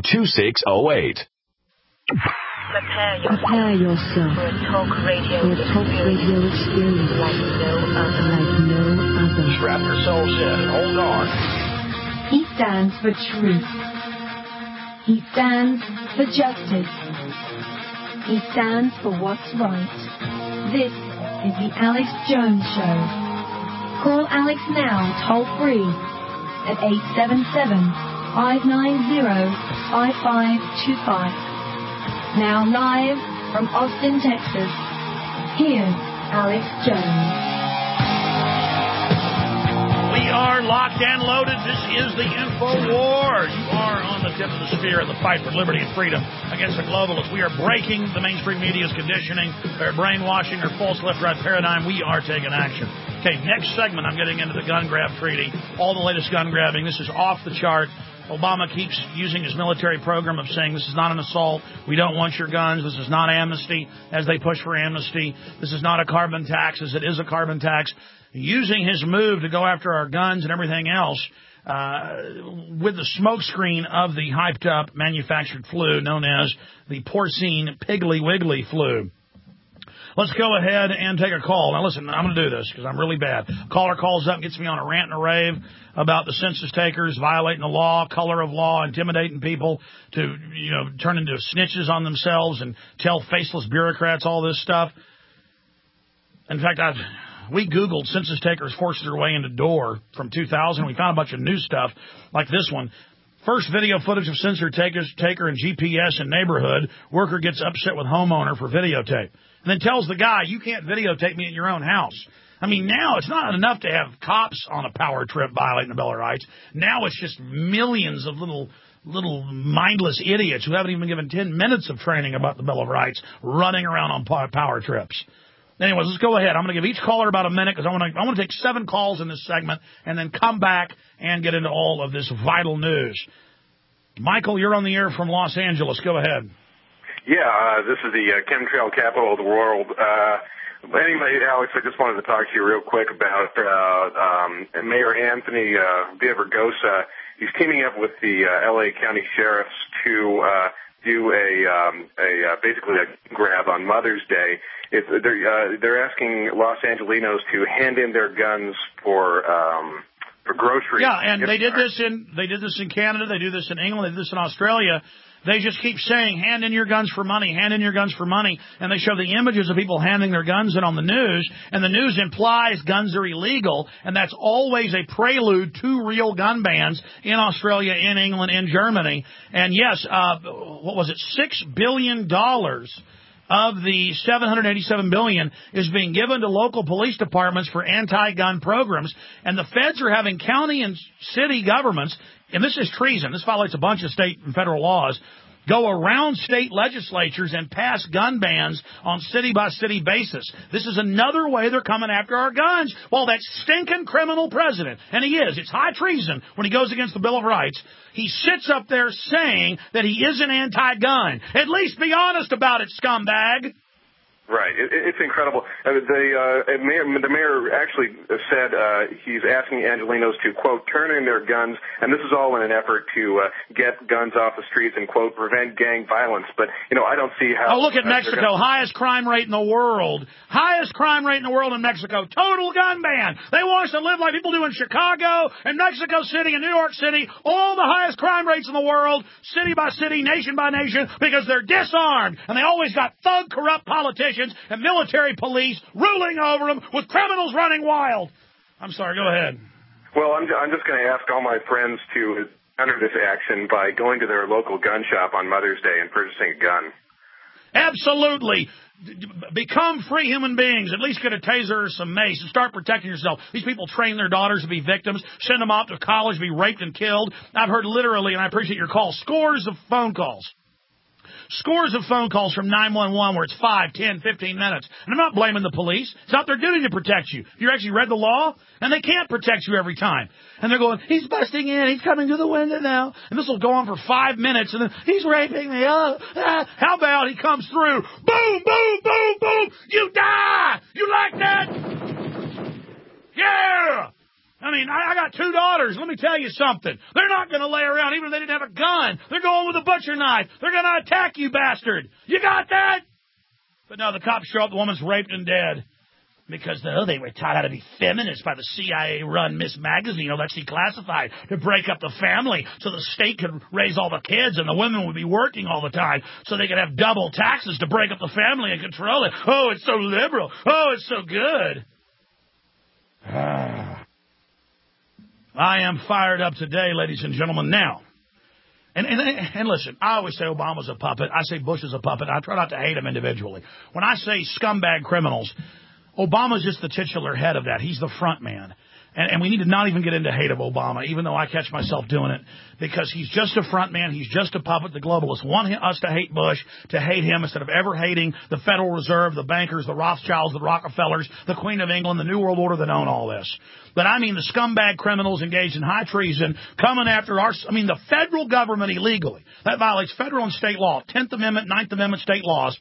877-2608. Prepare yourself for a talk radio experience like no other. Strap yourselves in. Hold on. He stands for truth. He stands for justice. He stands for what's right. This is the Alex Jones Show. Call Alex now, toll free, at 877-590-5525. Now live from Austin, Texas, here's Alex Jones. We are locked and loaded. This is the Info War. You are on the tip of the spear in the fight for liberty and freedom against the globalists. We are breaking the mainstream media's conditioning, their brainwashing, their false left-right paradigm. We are taking action. Okay, next segment, I'm getting into the gun grab treaty, all the latest gun grabbing. This is off the chart. Obama keeps using his military program of saying this is not an assault. We don't want your guns. This is not amnesty as they push for amnesty. This is not a carbon tax as it is a carbon tax. Using his move to go after our guns and everything else with the smokescreen of the hyped-up manufactured flu known as the porcine piggly wiggly flu. Let's go ahead and take a call. Now, listen, I'm going to do this because I'm really bad. Caller calls up, gets me on a rant and a rave about the census takers violating the law, color of law, intimidating people to, turn into snitches on themselves and tell faceless bureaucrats all this stuff. In fact, we Googled census takers forcing their way into door from 2000. We found a bunch of new stuff like this one. First video footage of census taker and GPS in neighborhood. Worker gets upset with homeowner for videotape. And then tells the guy, you can't videotape me in your own house. I mean, now it's not enough to have cops on a power trip violating the Bill of Rights. Now it's just millions of little mindless idiots who haven't even been given 10 minutes of training about the Bill of Rights running around on power trips. Anyways, let's go ahead. I'm going to give each caller about a minute because I want to take 7 calls in this segment and then come back and get into all of this vital news. Michael, you're on the air from Los Angeles. Go ahead. Yeah, this is the chemtrail capital of the world. Anyway, Alex, I just wanted to talk to you real quick about Mayor Anthony Villaraigosa. He's teaming up with the L.A. County sheriffs to do basically a grab on Mother's Day. They're asking Los Angelinos to hand in their guns for groceries. Yeah, and they did this in Canada. They do this in England. They do this in Australia. They just keep saying, hand in your guns for money, hand in your guns for money. And they show the images of people handing their guns in on the news. And the news implies guns are illegal. And that's always a prelude to real gun bans in Australia, in England, in Germany. And yes, what was it? $6 billion of the $787 billion is being given to local police departments for anti-gun programs. And the feds are having county and city governments, and this is treason, this violates a bunch of state and federal laws, go around state legislatures and pass gun bans on city-by-city basis. This is another way they're coming after our guns. Well, that stinking criminal president, and he is, it's high treason when he goes against the Bill of Rights, he sits up there saying that he isn't anti-gun. At least be honest about it, scumbag. Right. It's incredible. The mayor actually said he's asking Angelinos to, quote, turn in their guns, and this is all in an effort to get guns off the streets and, quote, prevent gang violence. But, I don't see how... Oh, look at Mexico. Highest crime rate in the world. Highest crime rate in the world in Mexico. Total gun ban. They want us to live like people do in Chicago and Mexico City and New York City. All the highest crime rates in the world, city by city, nation by nation, because they're disarmed. And they always got thug, corrupt politicians and military police ruling over them with criminals running wild. I'm sorry, go ahead. Well, I'm just going to ask all my friends to enter this action by going to their local gun shop on Mother's Day and purchasing a gun. Absolutely. Become free human beings. At least get a taser or some mace and start protecting yourself. These people train their daughters to be victims, send them off to college to be raped and killed. I've heard literally, and I appreciate your call, scores of phone calls. Scores of phone calls from 911 where it's 5, 10, 15 minutes. And I'm not blaming the police. It's not their duty to protect you. You actually read the law, and they can't protect you every time. And they're going, he's busting in. He's coming to the window now. And this will go on for 5 minutes, and then he's raping me. How about he comes through? Boom, boom, boom, boom. You die. You like that? Yeah. I mean, I got 2 daughters. Let me tell you something. They're not going to lay around even if they didn't have a gun. They're going with a butcher knife. They're going to attack you, bastard. You got that? But no, the cops show up. The woman's raped and dead. Because they were taught how to be feminists by the CIA-run Miss Magazine, that's declassified, to break up the family so the state could raise all the kids and the women would be working all the time so they could have double taxes to break up the family and control it. Oh, it's so liberal. Oh, it's so good. I am fired up today, ladies and gentlemen. Now, and listen, I always say Obama's a puppet. I say Bush is a puppet. I try not to hate him individually. When I say scumbag criminals, Obama's just the titular head of that. He's the front man. And we need to not even get into hate of Obama, even though I catch myself doing it, because he's just a front man. He's just a puppet. The globalists want us to hate Bush, to hate him, instead of ever hating the Federal Reserve, the bankers, the Rothschilds, the Rockefellers, the Queen of England, the New World Order that own all this. But I mean the scumbag criminals engaged in high treason coming after the federal government illegally. That violates federal and state law. 10th Amendment, 9th Amendment state laws.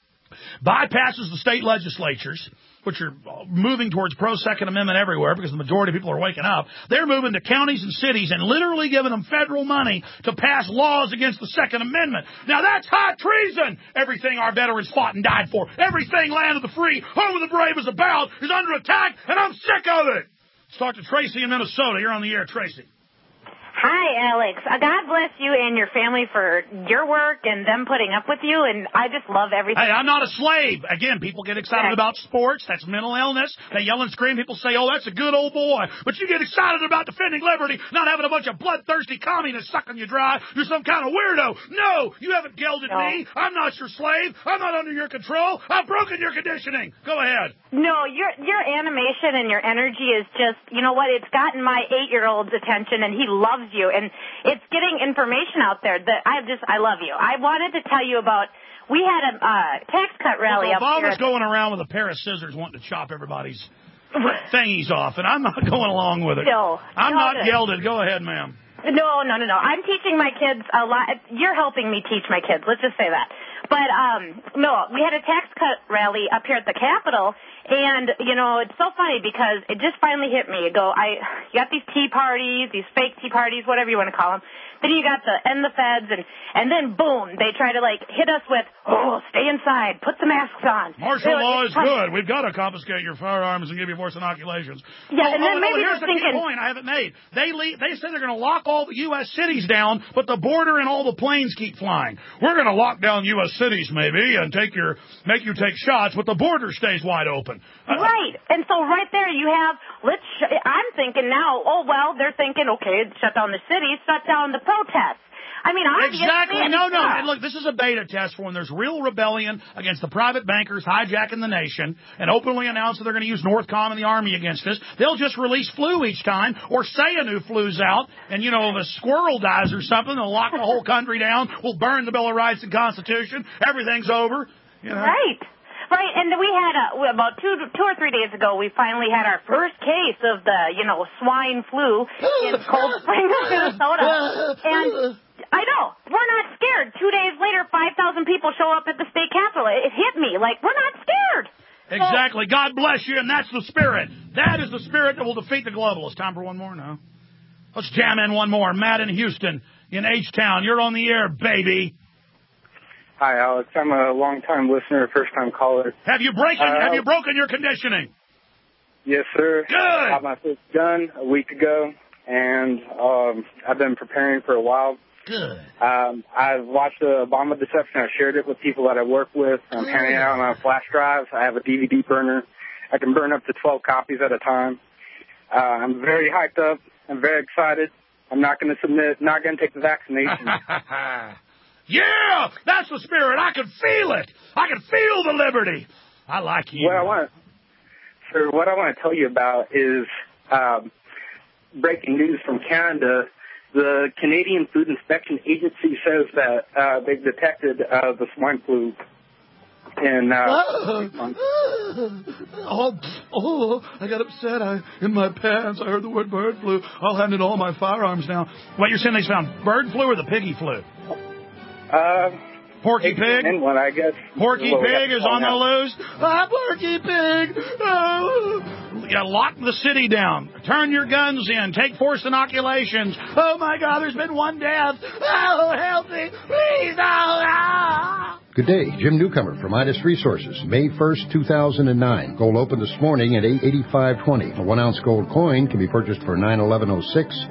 Bypasses the state legislatures, which are moving towards pro-Second Amendment everywhere because the majority of people are waking up. They're moving to counties and cities and literally giving them federal money to pass laws against the Second Amendment. Now, that's high treason! Everything our veterans fought and died for, everything land of the free, home of the brave is about, is under attack, and I'm sick of it! Let's talk to Tracy in Minnesota. You're on the air, Tracy. Hi, Alex. God bless you and your family for your work and them putting up with you, and I just love everything. Hey, I'm not a slave. Again, people get excited about sports. That's mental illness. They yell and scream. People say, oh, that's a good old boy. But you get excited about defending liberty, not having a bunch of bloodthirsty communists sucking you dry. You're some kind of weirdo. No, you haven't gelded me. I'm not your slave. I'm not under your control. I've broken your conditioning. Go ahead. No, your animation and your energy is just, you know what, it's gotten my 8-year-old's attention, and he loves you, and it's getting information out there that I love you. I wanted to tell you about, we had a tax cut rally up here. Obama's going around with a pair of scissors wanting to chop everybody's thingies off, and I'm not going along with it. No. I'm not gelded. Go ahead, ma'am. No. I'm teaching my kids a lot. You're helping me teach my kids. Let's just say that. But, no, we had a tax cut rally up here at the Capitol, and, it's so funny because it just finally hit me. You got these tea parties, these fake tea parties, whatever you want to call them. Then you got the feds, and then, boom, they try to, hit us with, stay inside, put the masks on. Martial law is good. We've got to confiscate your firearms and give you forced inoculations. Yeah, and then maybe here's the key point I haven't made. They say they're going to lock all the U.S. cities down, but the border and all the planes keep flying. We're going to lock down U.S. cities, maybe, and make you take shots, but the border stays wide open. Right. And so right there you have, I'm thinking now, they're thinking, okay, shut down the cities, shut down the protests. I mean, obviously. Exactly. No. And look, this is a beta test for when there's real rebellion against the private bankers hijacking the nation and openly announce that they're going to use Northcom and the Army against us. They'll just release flu each time or say a new flu's out and, if a squirrel dies or something, they'll lock the whole country down. We'll burn the Bill of Rights and Constitution. Everything's over. Right. Right, and we had about 2 or 3 days ago, we finally had our first case of the, swine flu in Cold Springs, Minnesota. And I know, we're not scared. 2 days later, 5,000 people show up at the state capitol. It hit me, we're not scared. Exactly. God bless you, and that's the spirit. That is the spirit that will defeat the globalists. Time for one more now. Let's jam in one more. Matt in Houston, in H-Town. You're on the air, baby. Hi, Alex. I'm a long-time listener, first-time caller. Have you broken your conditioning? Yes, sir. Good. I got my first gun a week ago, and I've been preparing for a while. Good. I've watched the Obama deception. I've shared it with people that I work with. I'm handing it out on a flash drive. I have a DVD burner. I can burn up to 12 copies at a time. I'm very hyped up. I'm very excited. I'm not going to submit, not going to take the vaccination. Yeah, that's the spirit. I can feel it. I can feel the liberty. I like you. What I want to tell you about is breaking news from Canada. The Canadian Food Inspection Agency says that they've detected the swine flu in I got upset. In my pants, I heard the word bird flu. I'll hand in all my firearms now. What, you're saying they found bird flu or the piggy flu? Porky Pig? Inland, I guess. Porky Pig is on the loose. Ah, Porky Pig. Oh. Yeah, lock the city down. Turn your guns in. Take forced inoculations. Oh, my God, there's been one death. Oh, help me. Please. Oh. Good day. Jim Newcomer from Midas Resources. May 1st, 2009. Gold opened this morning at $885.20. A 1-ounce gold coin can be purchased for $911.06,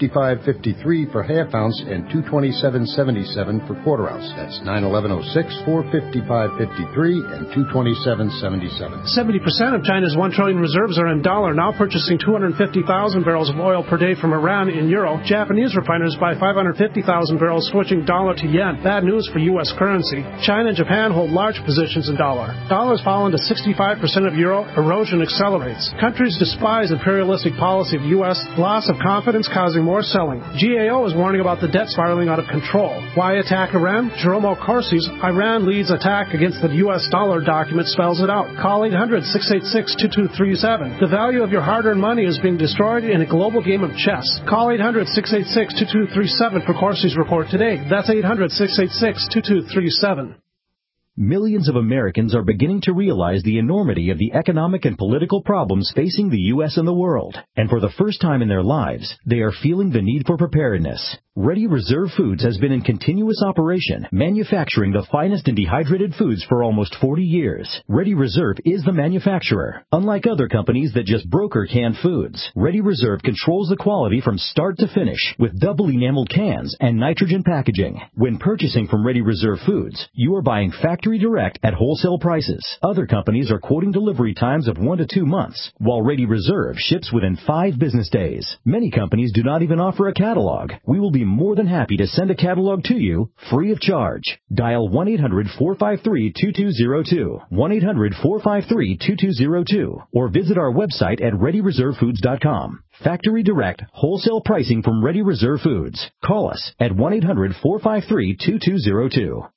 $455.53 for half ounce, and $227.77 for quarter ounce. That's $911.06, $455.53, and $227.77. 70% of China's 1 trillion reserves are in dollar, now purchasing 250,000 barrels of oil per day from Iran in euro. Japanese refiners buy 550,000 barrels, switching dollar to yen. Bad news for U.S. currency. China and Japan hold large positions in dollar. Dollar's fallen to 65% of euro. Erosion accelerates. Countries despise imperialistic policy of U.S. Loss of confidence causing more selling. GAO is warning about the debt spiraling out of control. Why attack Iran? Jerome Corsi's Iran leads attack against the U.S. dollar document spells it out. Call 800-686-2237. The value of your hard-earned money is being destroyed in a global game of chess. Call 800-686-2237 for Corsi's report today. That's 800-686-2237. Millions of Americans are beginning to realize the enormity of the economic and political problems facing the U.S. and the world. And for the first time in their lives, they are feeling the need for preparedness. Ready Reserve Foods has been in continuous operation, manufacturing the finest in dehydrated foods for almost 40 years. Ready Reserve is the manufacturer. Unlike other companies that just broker canned foods, Ready Reserve controls the quality from start to finish with double enameled cans and nitrogen packaging. When purchasing from Ready Reserve Foods, you are buying factory direct at wholesale prices. Other companies are quoting delivery times of 1 to 2 months, while Ready Reserve ships within 5 business days. Many companies do not even offer a catalog. We will be more than happy to send a catalog to you free of charge. Dial 1-800-453-2202, 1-800-453-2202, or visit our website at ReadyReserveFoods.com. Factory direct, wholesale pricing from Ready Reserve Foods. Call us at 1-800-453-2202.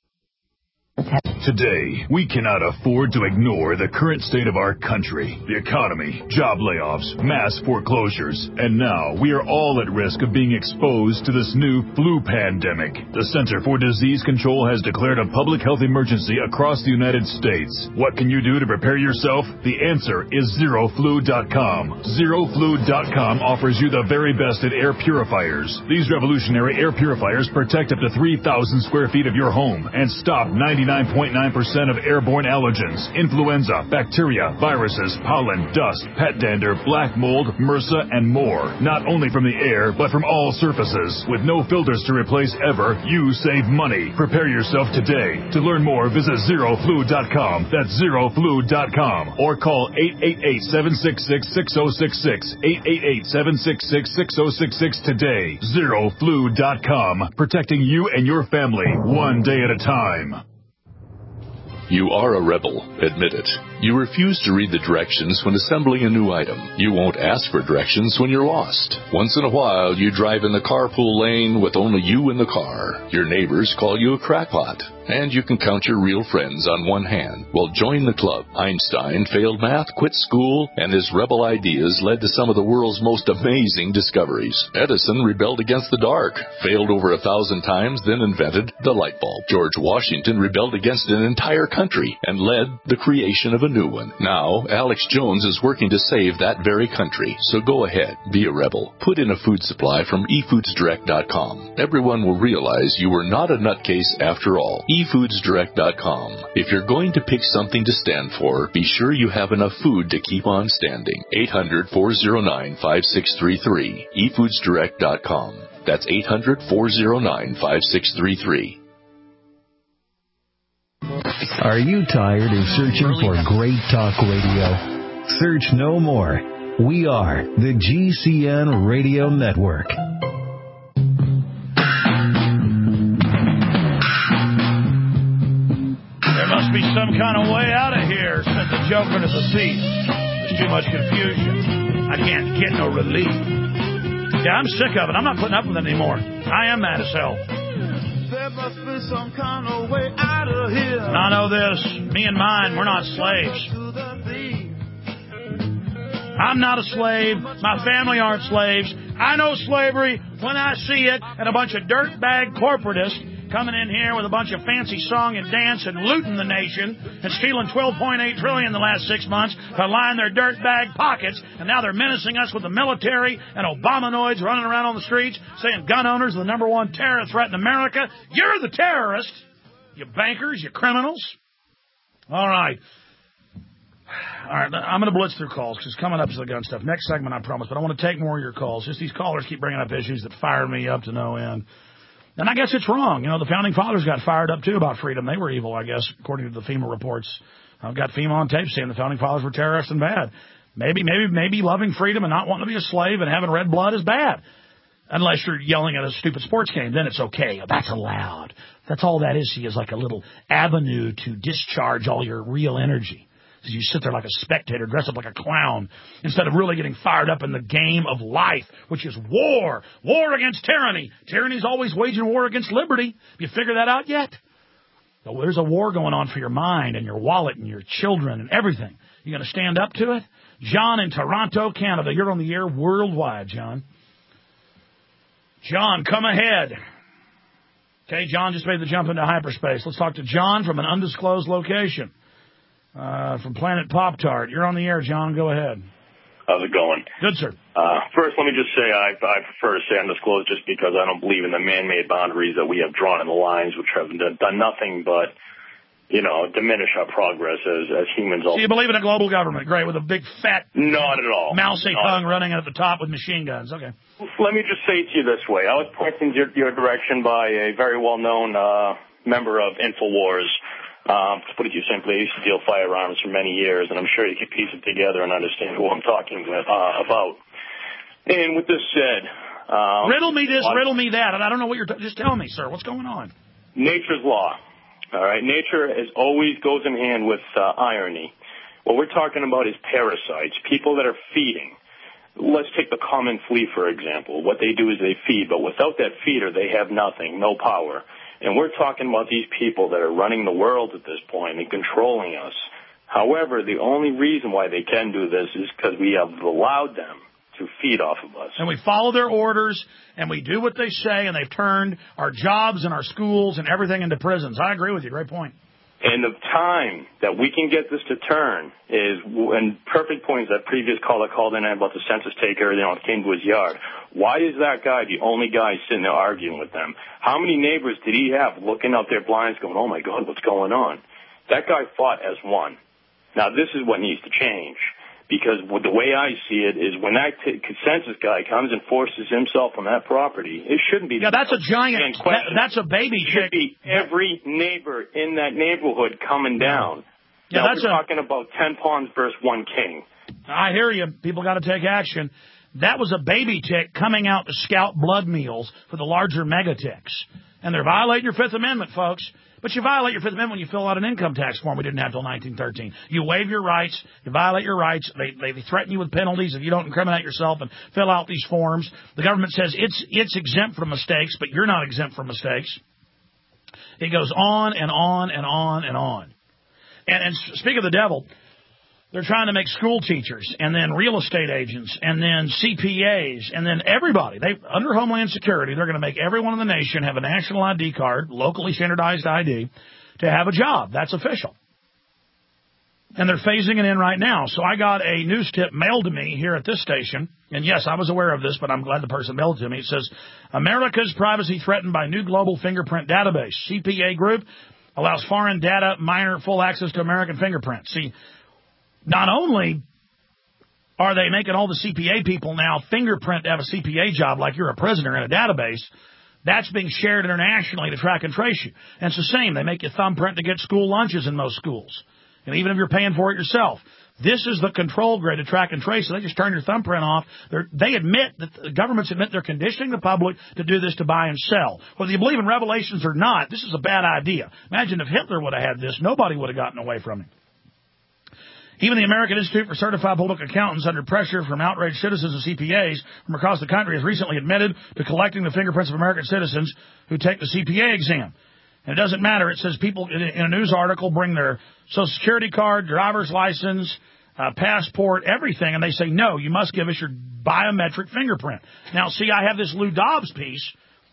Today, we cannot afford to ignore the current state of our country, the economy, job layoffs, mass foreclosures, and now we are all at risk of being exposed to this new flu pandemic. The Center for Disease Control has declared a public health emergency across the United States. What can you do to prepare yourself? The answer is ZeroFlu.com. ZeroFlu.com offers you the very best in air purifiers. These revolutionary air purifiers protect up to 3,000 square feet of your home and stop 99.9% of airborne allergens, influenza, bacteria, viruses, pollen, dust, pet dander, black mold, MRSA, and more. Not only from the air, but from all surfaces. With no filters to replace ever, you save money. Prepare yourself today. To learn more, visit ZeroFlu.com. That's ZeroFlu.com. Or call 888-766-6066. 888-766-6066 today. ZeroFlu.com. Protecting you and your family, one day at a time. You are a rebel. Admit it. You refuse to read the directions when assembling a new item. You won't ask for directions when you're lost. Once in a while, you drive in the carpool lane with only you in the car. Your neighbors call you a crackpot. And you can count your real friends on one hand. Well, join the club. Einstein failed math, quit school, and his rebel ideas led to some of the world's most amazing discoveries. Edison rebelled against the dark, failed over 1,000 times, then invented the light bulb. George Washington rebelled against an entire country and led the creation of a new one. Now, Alex Jones is working to save that very country. So go ahead, be a rebel. Put in a food supply from eFoodsDirect.com. Everyone will realize you were not a nutcase after all. eFoodsDirect.com. If you're going to pick something to stand for, be sure you have enough food to keep on standing. 800-409-5633. eFoodsDirect.com. That's 800-409-5633. Are you tired of searching for great talk radio? Search no more. We are the GCN Radio Network. There must be some kind of way out of here, said the Joker to the thief. There's too much confusion. I can't get no relief. Yeah, I'm sick of it. I'm not putting up with it anymore. I am mad as hell. There must be some kind of way out of here. And I know this. Me and mine, we're not slaves. I'm not a slave. My family aren't slaves. I know slavery when I see it, and a bunch of dirtbag corporatists coming in here with a bunch of fancy song and dance and looting the nation and stealing $12.8 trillion in the last 6 months to line their dirtbag pockets, and now they're menacing us with the military and Obamanoids running around on the streets saying gun owners are the number one terror threat in America. You're the terrorist, you bankers, you criminals. All right. All right, I'm going to blitz through calls because coming up is the gun stuff. Next segment, I promise, but I want to take more of your calls. Just these callers keep bringing up issues that fire me up to no end. And I guess it's wrong. You know, the Founding Fathers got fired up, too, about freedom. They were evil, I guess, according to the FEMA reports. I've got FEMA on tape saying the Founding Fathers were terrorists and bad. Maybe loving freedom and not wanting to be a slave and having red blood is bad. Unless you're yelling at a stupid sports game, then it's okay. That's allowed. That's all that is. Is like a little avenue to discharge all your real energy. You sit there like a spectator, dress up like a clown, instead of really getting fired up in the game of life, which is war. War against tyranny. Tyranny's always waging war against liberty. Have you figured that out yet? So there's a war going on for your mind and your wallet and your children and everything. You going to stand up to it? John in Toronto, Canada. You're on the air worldwide, John. John, come ahead. Okay, John just made the jump into hyperspace. Let's talk to John from an undisclosed location. From Planet Pop-Tart. You're on the air, John. Go ahead. How's it going? Good, sir. First, let me just say I prefer to say undisclosed just because I don't believe in the man-made boundaries that we have drawn in the lines, which have done nothing but, diminish our progress as humans. So you believe in a global government. Great, with a big, fat... Not at all. Mousy tongue running at the top with machine guns. Okay. Let me just say to you this way. I was pointed in your direction by a very well-known member of InfoWars. To put it to you simply, I used to deal firearms for many years, and I'm sure you can piece it together and understand who I'm talking about. And with this said... riddle me this, riddle me that, and I don't know what you're... Just tell me, sir, what's going on? Nature's law. All right? Nature always goes in hand with irony. What we're talking about is parasites, people that are feeding. Let's take the common flea, for example. What they do is they feed, but without that feeder, they have nothing, no power. And we're talking about these people that are running the world at this point and controlling us. However, the only reason why they can do this is because we have allowed them to feed off of us. And we follow their orders, and we do what they say, and they've turned our jobs and our schools and everything into prisons. I agree with you. Great point. And the time that we can get this to turn is, and perfect points that previous caller called in about the census taker, came to his yard. Why is that guy the only guy sitting there arguing with them? How many neighbors did he have looking out their blinds going, oh, my God, what's going on? That guy fought as one. Now, this is what needs to change. Because the way I see it is when that census guy comes and forces himself on that property, it shouldn't be... Yeah, that's a giant... That's a baby chick. It should be every neighbor in that neighborhood coming down. Yeah, now, we're talking about 10 pawns versus 1 king. I hear you. People got to take action. That was a baby tick coming out to scout blood meals for the larger mega ticks. And they're violating your Fifth Amendment, folks. But you violate your Fifth Amendment when you fill out an income tax form we didn't have until 1913. You waive your rights. You violate your rights. They threaten you with penalties if you don't incriminate yourself and fill out these forms. The government says it's exempt from mistakes, but you're not exempt from mistakes. It goes on and on and on and on. And speak of the devil, they're trying to make school teachers and then real estate agents and then CPAs and then everybody. Under Homeland Security, they're going to make everyone in the nation have a national ID card, locally standardized ID, to have a job. That's official. And they're phasing it in right now. So I got a news tip mailed to me here at this station. And, yes, I was aware of this, but I'm glad the person mailed it to me. It says, America's privacy threatened by new global fingerprint database. CPA Group allows foreign data miner full access to American fingerprints. See, not only are they making all the CPA people now fingerprint to have a CPA job like you're a prisoner in a database, that's being shared internationally to track and trace you. And it's the same. They make you thumbprint to get school lunches in most schools. And even if you're paying for it yourself, this is the control grid to track and trace. So they just turn your thumbprint off. They admit that the governments admit they're conditioning the public to do this to buy and sell. Whether you believe in revelations or not, this is a bad idea. Imagine if Hitler would have had this, nobody would have gotten away from him. Even the American Institute for Certified Public Accountants, under pressure from outraged citizens and CPAs from across the country, has recently admitted to collecting the fingerprints of American citizens who take the CPA exam. And it doesn't matter. It says people in a news article bring their Social Security card, driver's license, passport, everything, and they say, no, you must give us your biometric fingerprint. Now, see, I have this Lou Dobbs piece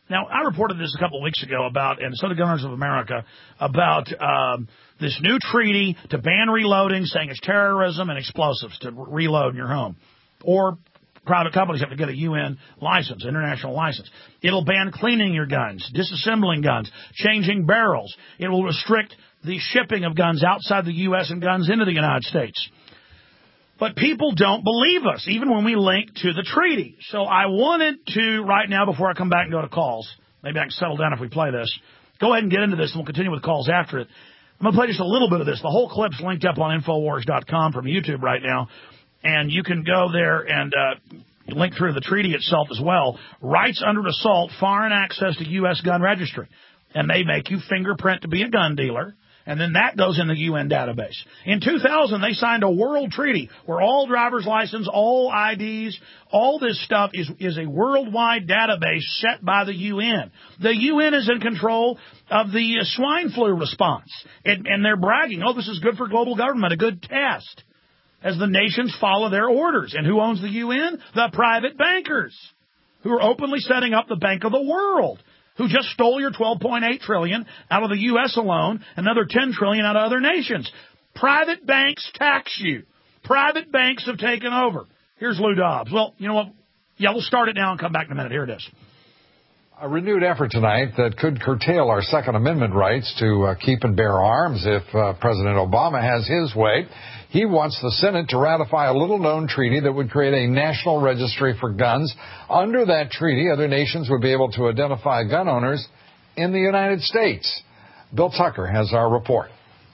Now, I reported this a couple of weeks ago about, and so did Gun Owners of America, about this new treaty to ban reloading, saying it's terrorism and explosives to reload in your home. Or private companies have to get a UN license, international license. It'll ban cleaning your guns, disassembling guns, changing barrels. It will restrict the shipping of guns outside the U.S. and guns into the United States. But people don't believe us, even when we link to the treaty. So I wanted to, right now, before I come back and go to calls, maybe I can settle down if we play this, go ahead and get into this, and we'll continue with calls after it. I'm going to play just a little bit of this. The whole clip's linked up on Infowars.com from YouTube right now, and you can go there and link through the treaty itself as well. Rights under assault, foreign access to U.S. gun registry. And they make you fingerprint to be a gun dealer. And then that goes in the UN database. In 2000, they signed a world treaty where all driver's license, all IDs, all this stuff is a worldwide database set by the UN. The UN is in control of the swine flu response. And they're bragging, oh, this is good for global government, a good test, as the nations follow their orders. And who owns the UN? The private bankers, who are openly setting up the Bank of the World, who just stole your $12.8 trillion out of the U.S. alone, another $10 trillion out of other nations. Private banks tax you. Private banks have taken over. Here's Lou Dobbs. Well, you know what? Yeah, we'll start it now and come back in a minute. Here it is. A renewed effort tonight that could curtail our Second Amendment rights to keep and bear arms if President Obama has his way. He wants the Senate to ratify a little-known treaty that would create a national registry for guns. Under that treaty, other nations would be able to identify gun owners in the United States. Bill Tucker has our report.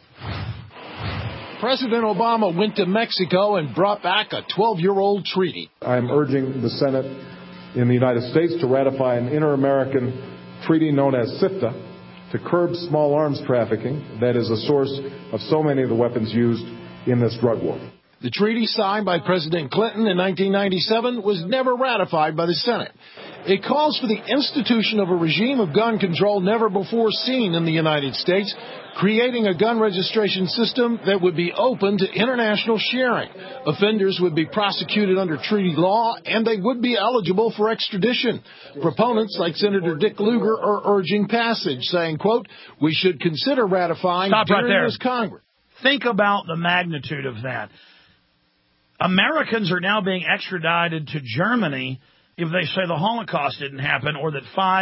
President Obama went to Mexico and brought back a 12-year-old treaty. I'm urging the Senate in the United States to ratify an inter-American treaty known as CIFTA to curb small arms trafficking that is a source of so many of the weapons used in this drug war. The treaty signed by President Clinton in 1997 was never ratified by the Senate. It calls for the institution of a regime of gun control never before seen in the United States, creating a gun registration system that would be open to international sharing. Offenders would be prosecuted under treaty law, and they would be eligible for extradition. Proponents like Senator Dick Lugar are urging passage, saying, quote, we should consider ratifying during this Congress. Think about the magnitude of that. Americans are now being extradited to Germany if they say the Holocaust didn't happen or that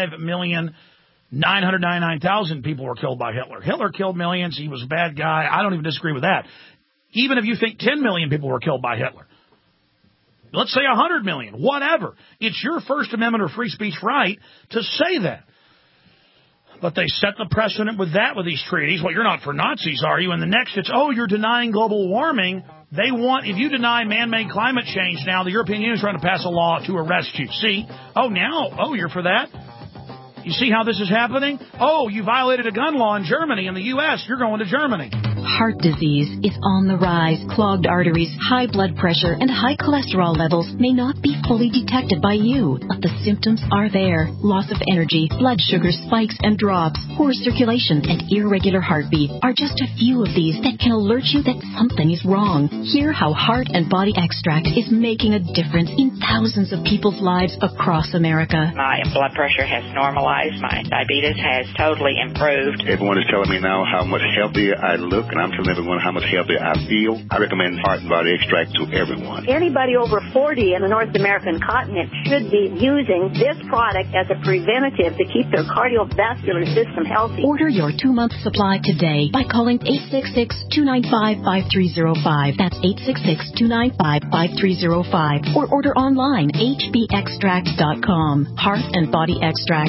5,999,000 people were killed by Hitler. Hitler killed millions. He was a bad guy. I don't even disagree with that. Even if you think 10 million people were killed by Hitler, let's say 100 million, whatever. It's your First Amendment or free speech right to say that. But they set the precedent with these treaties. Well, you're not for Nazis, are you? And the next it's, oh, you're denying global warming. They want, if you deny man-made climate change now, the European Union is trying to pass a law to arrest you. See? Oh, you're for that? You see how this is happening? Oh, you violated a gun law in Germany. In the U.S., you're going to Germany. Heart disease is on the rise. Clogged arteries, high blood pressure, and high cholesterol levels may not be fully detected by you, but the symptoms are there. Loss of energy, blood sugar spikes and drops, poor circulation, and irregular heartbeat are just a few of these that can alert you that something is wrong. Hear how Heart and Body Extract is making a difference in thousands of people's lives across America. My blood pressure has normalized. My diabetes has totally improved. Everyone is telling me now how much healthier I look, and I'm telling everyone how much healthier I feel. I recommend Heart and Body Extract to everyone. Anybody over 40 in the North American continent should be using this product as a preventative to keep their cardiovascular system healthy. Order your 2-month supply today by calling 866-295-5305. That's 866-295-5305. Or order online, hbextract.com. Heart and Body Extract,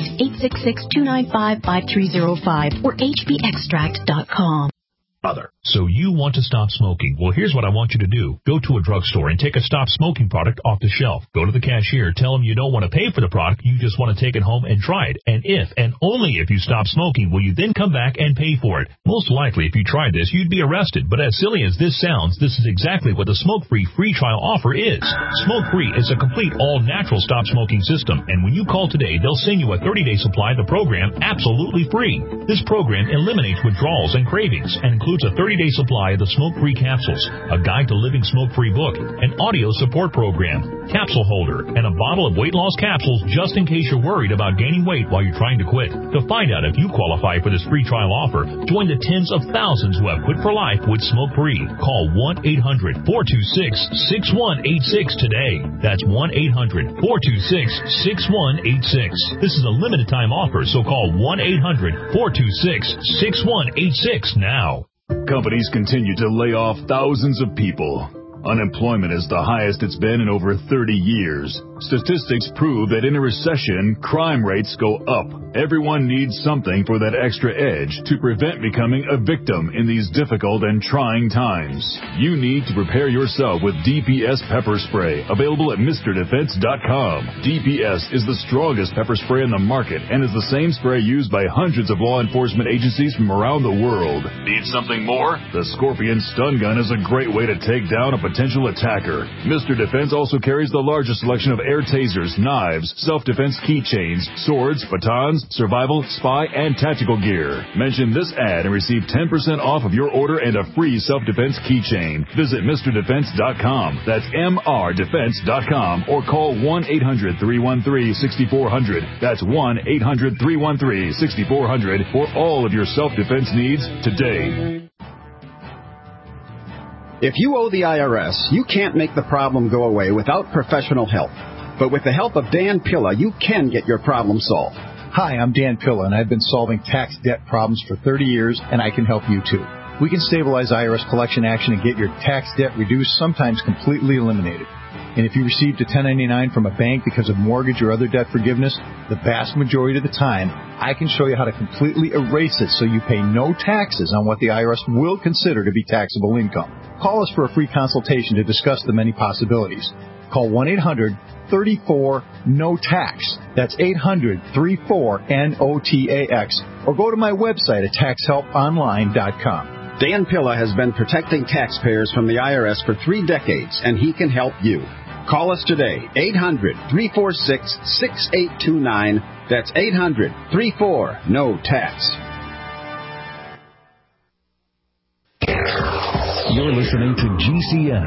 866-295-5305 or hbextract.com. So you want to stop smoking. Well, here's what I want you to do. Go to a drugstore and take a stop smoking product off the shelf. Go to the cashier. Tell them you don't want to pay for the product. You just want to take it home and try it. And if, and only if you stop smoking, will you then come back and pay for it. Most likely, if you tried this, you'd be arrested. But as silly as this sounds, this is exactly what the Smoke-Free free trial offer is. Smoke-Free is a complete all-natural stop smoking system. And when you call today, they'll send you a 30-day supply of the program absolutely free. This program eliminates withdrawals and cravings and includes includes a 30-day supply of the smoke-free capsules, a guide to living smoke-free book, an audio support program, capsule holder, and a bottle of weight loss capsules just in case you're worried about gaining weight while you're trying to quit. To find out if you qualify for this free trial offer, join the tens of thousands who have quit for life with smoke-free. Call 1-800-426-6186 today. That's 1-800-426-6186. This is a limited time offer, so call 1-800-426-6186 now. Companies continue to lay off thousands of people. Unemployment is the highest it's been in over 30 years. Statistics prove that in a recession, crime rates go up. Everyone needs something for that extra edge to prevent becoming a victim in these difficult and trying times. You need to prepare yourself with DPS pepper spray, available at MrDefense.com. DPS is the strongest pepper spray in the market and is the same spray used by hundreds of law enforcement agencies from around the world. Need something more? The Scorpion Stun Gun is a great way to take down a potential attacker. Mr. Defense also carries the largest selection of air tasers, knives, self-defense keychains, swords, batons, survival, spy, and tactical gear. Mention this ad and receive 10% off of your order and a free self-defense keychain. Visit MrDefense.com. That's MRDefense.com or call 1-800-313-6400. That's 1-800-313-6400 for all of your self-defense needs today. If you owe the IRS, you can't make the problem go away without professional help. But with the help of Dan Pilla, you can get your problem solved. Hi, I'm Dan Pilla, and I've been solving tax debt problems for 30 years, and I can help you too. We can stabilize IRS collection action and get your tax debt reduced, sometimes completely eliminated. And if you received a 1099 from a bank because of mortgage or other debt forgiveness, the vast majority of the time, I can show you how to completely erase it so you pay no taxes on what the IRS will consider to be taxable income. Call us for a free consultation to discuss the many possibilities. Call 1-800-34-NO-TAX. That's 800-34-NOTAX. Or go to my website at taxhelponline.com. Dan Pilla has been protecting taxpayers from the IRS for 3 decades, and he can help you. Call us today, 800-346-6829. That's 800-34-NO-TAX. You're listening to GCN,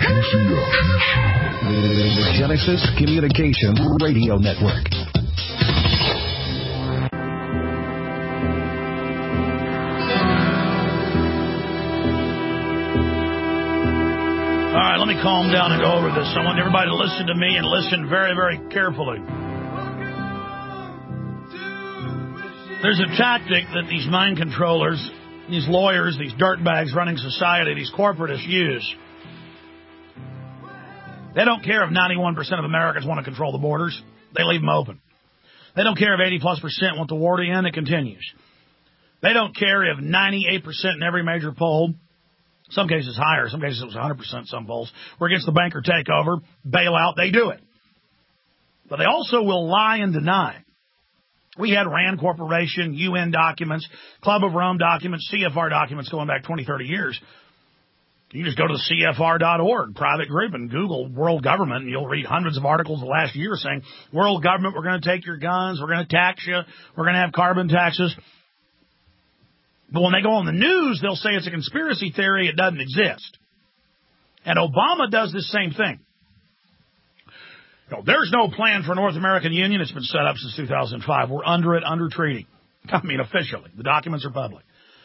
the Genesis Communications Radio Network. All right, let me calm down and go over this. I want everybody to listen to me and listen very, very carefully. There's a tactic that these mind controllers, these lawyers, these dirtbags running society, these corporatists use. They don't care if 91% of Americans want to control the borders. They leave them open. They don't care if 80+% want the war to end. It continues. They don't care if 98% in every major poll, some cases higher, some cases it was 100%, some polls, were against the banker takeover, bailout, they do it. But they also will lie and deny. We had RAND Corporation, UN documents, Club of Rome documents, CFR documents going back 20, 30 years. You just go to the CFR.org, private group, and Google world government, and you'll read hundreds of articles the last year saying, world government, we're going to take your guns, we're going to tax you, we're going to have carbon taxes. But when they go on the news, they'll say it's a conspiracy theory, it doesn't exist. And Obama does the same thing. There's no plan for North American Union. It's been set up since 2005. We're under it, under treaty. I mean, officially. The documents are public.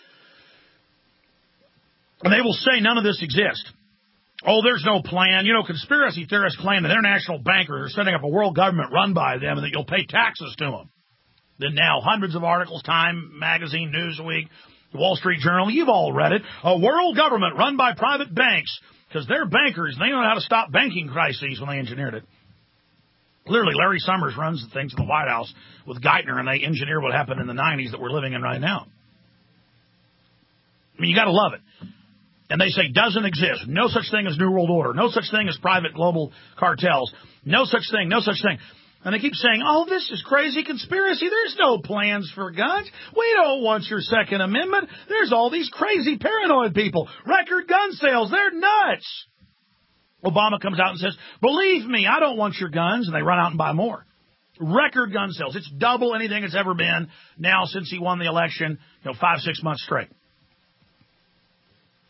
And they will say none of this exists. Oh, there's no plan. Conspiracy theorists claim that international bankers are setting up a world government run by them and that you'll pay taxes to them. Then now hundreds of articles, Time Magazine, Newsweek, the Wall Street Journal, you've all read it. A world government run by private banks because they're bankers. They know how to stop banking crises when they engineered it. Clearly, Larry Summers runs the things in the White House with Geithner, and they engineer what happened in the 90s that we're living in right now. I mean, you got to love it. And they say doesn't exist. No such thing as New World Order. No such thing as private global cartels. No such thing. No such thing. And they keep saying, oh, this is crazy conspiracy. There's no plans for guns. We don't want your Second Amendment. There's all these crazy paranoid people. Record gun sales. They're nuts. Obama comes out and says, believe me, I don't want your guns. And they run out and buy more. Record gun sales. It's double anything it's ever been now since he won the election, 5-6 months straight.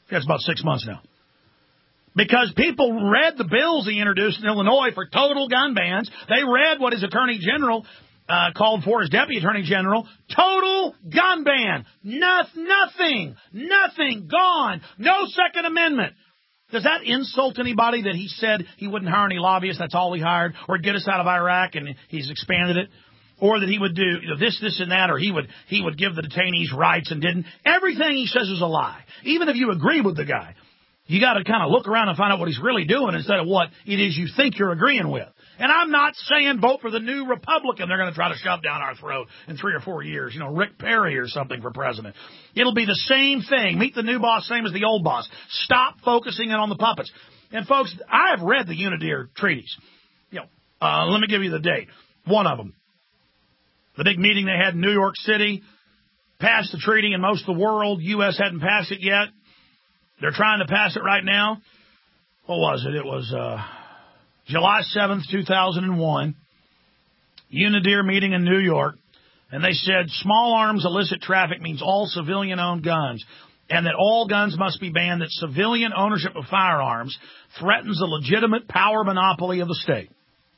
That's about 6 months now. Because people read the bills he introduced in Illinois for total gun bans. They read what his attorney general called for, his deputy attorney general. Total gun ban. Nothing, gone. No Second Amendment. Does that insult anybody that he said he wouldn't hire any lobbyists, that's all he hired, or get us out of Iraq and he's expanded it? Or that he would do this, and that, or he would give the detainees rights and didn't. Everything he says is a lie. Even if you agree with the guy, you got to kind of look around and find out what he's really doing instead of what it is you think you're agreeing with. And I'm not saying vote for the new Republican they're going to try to shove down our throat in 3 or 4 years. Rick Perry or something for president. It'll be the same thing. Meet the new boss, same as the old boss. Stop focusing in on the puppets. And folks, I have read the Unidentification treaties. Let me give you the date. One of them. The big meeting they had in New York City, passed the treaty in most of the world. U.S. hadn't passed it yet. They're trying to pass it right now. What was it? It was July 7th, 2001. Unidentification meeting in New York. And they said small arms illicit traffic means all civilian-owned guns, and that all guns must be banned, that civilian ownership of firearms threatens the legitimate power monopoly of the state.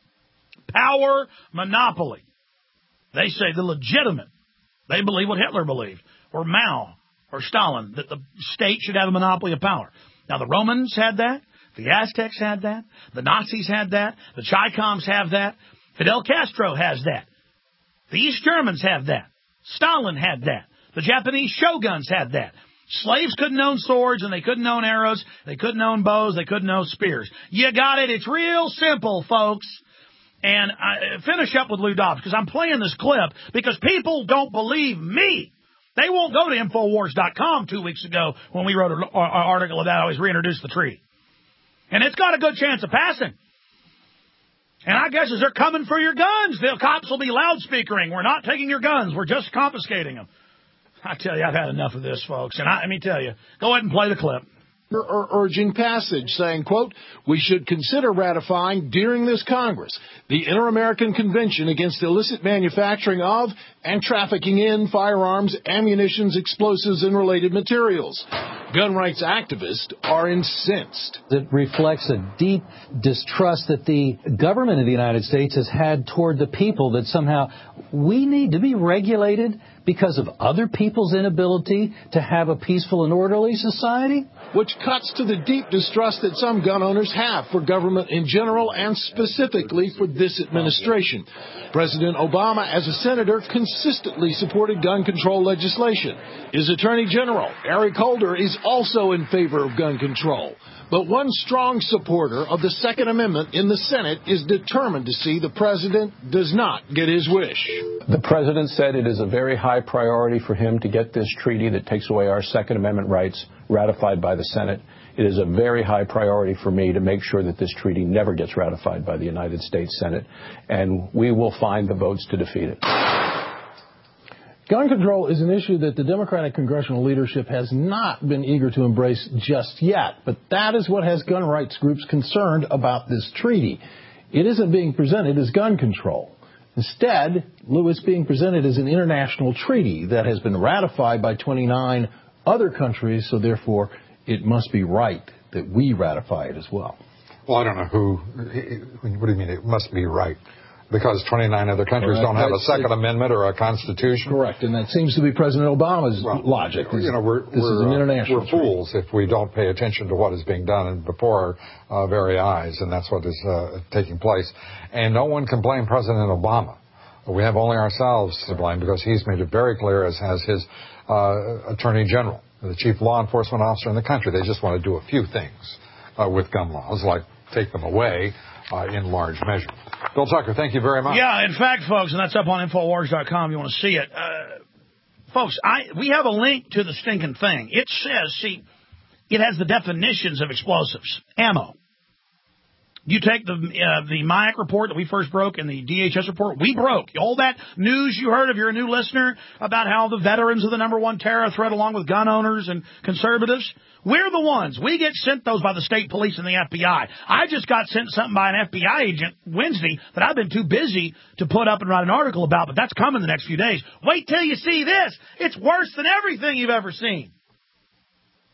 Power monopoly. They say the legitimate. They believe what Hitler believed, or Mao, or Stalin, that the state should have a monopoly of power. Now, the Romans had that. The Aztecs had that. The Nazis had that. The Chicoms have that. Fidel Castro has that. The East Germans have that. Stalin had that. The Japanese shoguns had that. Slaves couldn't own swords, and they couldn't own arrows. They couldn't own bows. They couldn't own spears. You got it. It's real simple, folks. And I finish up with Lou Dobbs, because I'm playing this clip because people don't believe me. They won't go to Infowars.com 2 weeks ago when we wrote an article about how he's reintroduced the treaty. And it's got a good chance of passing. And I guess as they're coming for your guns, the cops will be loudspeakering. We're not taking your guns. We're just confiscating them. I tell you, I've had enough of this, folks. And let me tell you, go ahead and play the clip. Urging passage, saying, quote, we should consider ratifying during this Congress the Inter-American Convention against illicit manufacturing of and trafficking in firearms, ammunitions, explosives, and related materials. Gun rights activists are incensed. It reflects a deep distrust that the government of the United States has had toward the people, that somehow we need to be regulated because of other people's inability to have a peaceful and orderly society? Which cuts to the deep distrust that some gun owners have for government in general and specifically for this administration. President Obama, as a senator, consistently supported gun control legislation. His Attorney General, Eric Holder, is also in favor of gun control. But one strong supporter of the Second Amendment in the Senate is determined to see the president does not get his wish. The president said it is a very high priority for him to get this treaty that takes away our Second Amendment rights ratified by the Senate. It is a very high priority for me to make sure that this treaty never gets ratified by the United States Senate, and we will find the votes to defeat it. Gun control is an issue that the Democratic congressional leadership has not been eager to embrace just yet, but that is what has gun rights groups concerned about this treaty. It isn't being presented as gun control. Instead, Lou, is being presented as an international treaty that has been ratified by 29 other countries, so therefore it must be right that we ratify it as well. Well, I don't know what do you mean it must be right? Because 29 other countries don't have a Second Amendment or a Constitution? Correct, and that seems to be President Obama's logic. This is an international treaty. Fools if we don't pay attention to what is being done before our very eyes, and that's what is taking place. And no one can blame President Obama. We have only ourselves to blame because he's made it very clear, as has his Attorney General, the chief law enforcement officer in the country. They just want to do a few things with gun laws, like take them away in large measure. Bill Tucker, thank you very much. Yeah, in fact, folks, and that's up on Infowars.com. You want to see it. Folks, we have a link to the stinking thing. It says, it has the definitions of explosives. Ammo. You take the MIAC report that we first broke and the DHS report, we broke. All that news you heard, if you're a new listener, about how the veterans are the number one terror threat along with gun owners and conservatives, we're the ones. We get sent those by the state police and the FBI. I just got sent something by an FBI agent Wednesday that I've been too busy to put up and write an article about, but that's coming the next few days. Wait till you see this. It's worse than everything you've ever seen.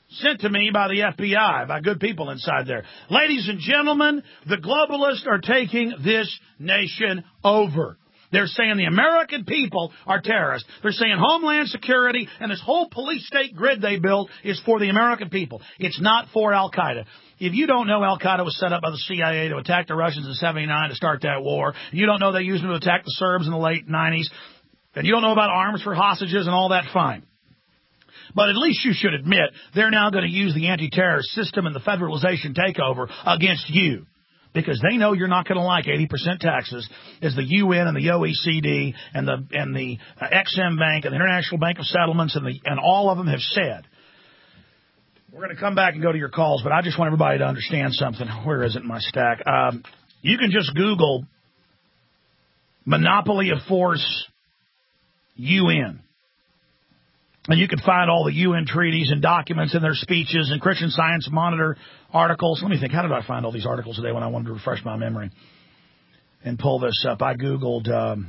sent to me by the FBI, by good people inside there. Ladies and gentlemen, the globalists are taking this nation over. They're saying the American people are terrorists. They're saying Homeland Security and this whole police state grid they built is for the American people. It's not for Al-Qaeda. If you don't know Al-Qaeda was set up by the CIA to attack the Russians in 1979 to start that war, and you don't know they used them to attack the Serbs in the late 90s, and you don't know about arms for hostages and all that, fine. But at least you should admit they're now going to use the anti-terrorist system and the federalization takeover against you, because they know you're not going to like 80% taxes, as the UN and the OECD and the Ex-Im Bank and the International Bank of Settlements and all of them have said. We're going to come back and go to your calls, but I just want everybody to understand something. Where is it in my stack? You can just Google Monopoly of Force UN. And you can find all the UN treaties and documents and their speeches and Christian Science Monitor articles. Let me think, how did I find all these articles today when I wanted to refresh my memory and pull this up? I Googled,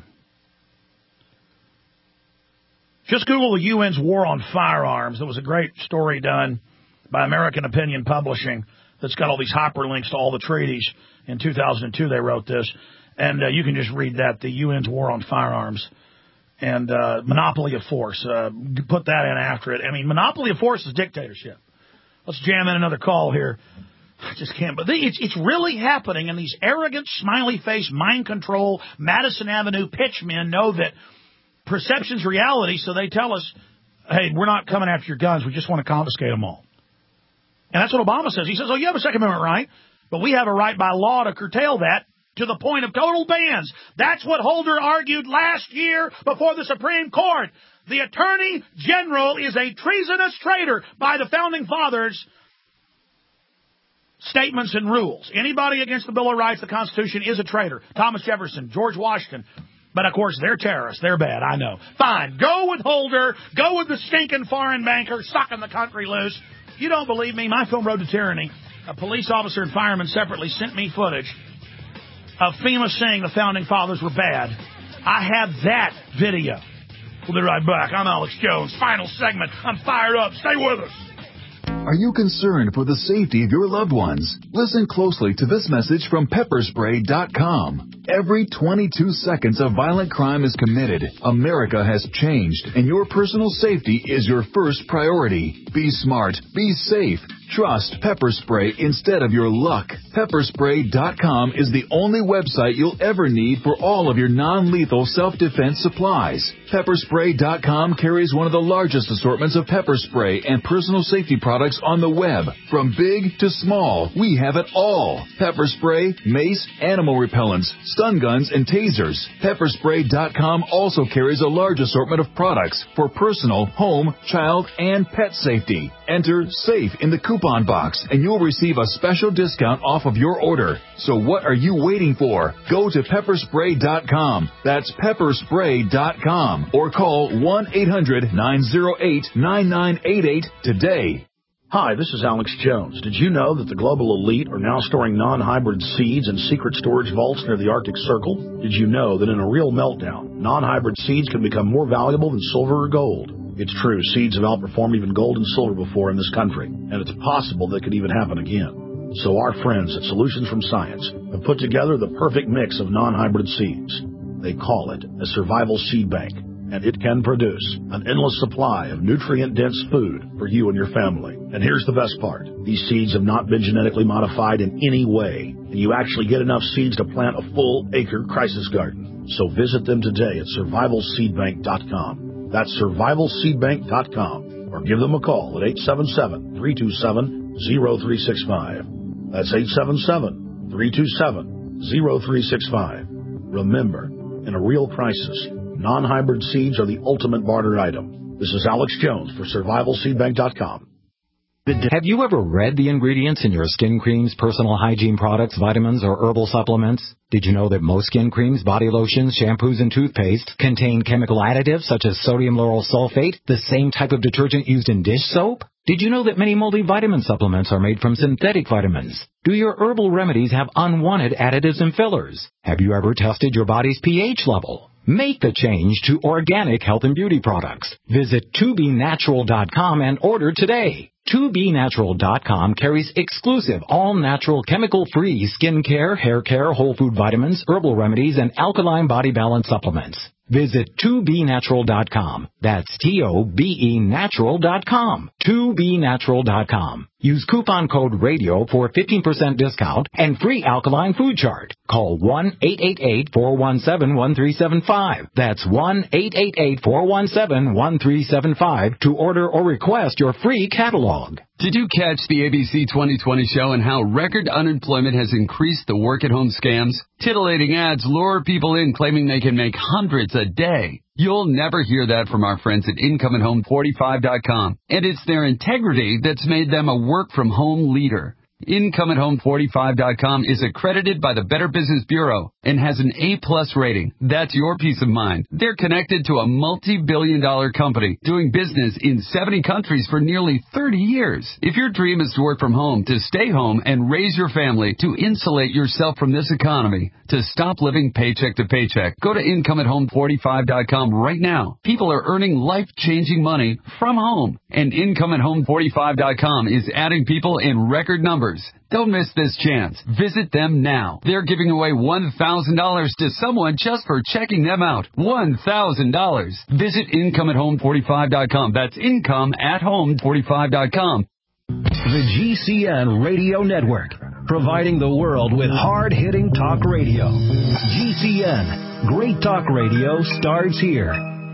just Google the UN's war on firearms. There was a great story done by American Opinion Publishing that's got all these hyperlinks to all the treaties. In 2002 they wrote this. And you can just read that, the UN's war on firearms. And Monopoly of Force. Put that in after it. I mean, Monopoly of Force is dictatorship. Let's jam in another call here. I just can't. But it's really happening, and these arrogant, smiley-faced, mind control, Madison Avenue pitchmen know that perception's reality, so they tell us, hey, we're not coming after your guns. We just want to confiscate them all. And that's what Obama says. He says, oh, you have a Second Amendment right, but we have a right by law to curtail that to the point of total bans. That's what Holder argued last year before the Supreme Court. The Attorney General is a treasonous traitor by the Founding Fathers' statements and rules. Anybody against the Bill of Rights, the Constitution, is a traitor. Thomas Jefferson, George Washington. But, of course, they're terrorists. They're bad, I know. Fine. Go with Holder. Go with the stinking foreign banker sucking the country loose. You don't believe me? My film, Road to Tyranny, a police officer and fireman separately sent me footage of FEMA saying the Founding Fathers were bad. I have that video. We'll be right back. I'm Alex Jones. Final segment. I'm fired up. Stay with us. Are you concerned for the safety of your loved ones? Listen closely to this message from pepperspray.com. Every 22 seconds a violent crime is committed. America has changed, and your personal safety is your first priority. Be smart. Be safe. Trust Pepper Spray instead of your luck. Pepperspray.com is the only website you'll ever need for all of your non-lethal self-defense supplies. Pepperspray.com carries one of the largest assortments of pepper spray and personal safety products on the web. From big to small, we have it all. Pepper spray, mace, animal repellents, stun guns, and tasers. Pepperspray.com also carries a large assortment of products for personal, home, child, and pet safety. Enter SAFE in the coupon box, and you'll receive a special discount off of your order. So what are you waiting for? Go to pepperspray.com. That's pepperspray.com. Or call 1-800-908-9988 today. Hi, this is Alex Jones. Did you know that the global elite are now storing non-hybrid seeds in secret storage vaults near the Arctic Circle? Did you know that in a real meltdown, non-hybrid seeds can become more valuable than silver or gold? It's true, seeds have outperformed even gold and silver before in this country, and it's possible that could even happen again. So our friends at Solutions from Science have put together the perfect mix of non-hybrid seeds. They call it a survival seed bank, and it can produce an endless supply of nutrient-dense food for you and your family. And here's the best part. These seeds have not been genetically modified in any way, and you actually get enough seeds to plant a full-acre crisis garden. So visit them today at survivalseedbank.com. That's survivalseedbank.com, or give them a call at 877-327-0365. That's 877-327-0365. Remember, in a real crisis, non-hybrid seeds are the ultimate barter item. This is Alex Jones for survivalseedbank.com. Have you ever read the ingredients in your skin creams, personal hygiene products, vitamins, or herbal supplements? Did you know that most skin creams, body lotions, shampoos, and toothpaste contain chemical additives such as sodium lauryl sulfate, the same type of detergent used in dish soap? Did you know that many multivitamin supplements are made from synthetic vitamins? Do your herbal remedies have unwanted additives and fillers? Have you ever tested your body's pH level? Make the change to organic health and beauty products. Visit tobinatural.com and order today. tobinatural.com carries exclusive, all-natural, chemical-free skincare, hair care, whole food vitamins, herbal remedies, and alkaline body balance supplements. Visit tobinatural.com. That's TOBEnatural.com. tobinatural.com. Use coupon code RADIO for 15% discount and free alkaline food chart. Call 1-888-417-1375. That's 1-888-417-1375 to order or request your free catalog. Did you catch the ABC 2020 show and how record unemployment has increased the work-at-home scams? Titillating ads lure people in claiming they can make hundreds a day. You'll never hear that from our friends at IncomeAtHome45.com. And it's their integrity that's made them a work-from-home leader. IncomeAtHome45.com is accredited by the Better Business Bureau and has an A-plus rating. That's your peace of mind. They're connected to a multi-billion-dollar company doing business in 70 countries for nearly 30 years. If your dream is to work from home, to stay home and raise your family, to insulate yourself from this economy, to stop living paycheck to paycheck, go to IncomeAtHome45.com right now. People are earning life-changing money from home, and IncomeAtHome45.com is adding people in record numbers. Don't miss this chance. Visit them now. They're giving away $1,000 to someone just for checking them out. $1,000. Visit IncomeAtHome45.com. That's IncomeAtHome45.com. The GCN Radio Network, providing the world with hard-hitting talk radio. GCN, great talk radio starts here.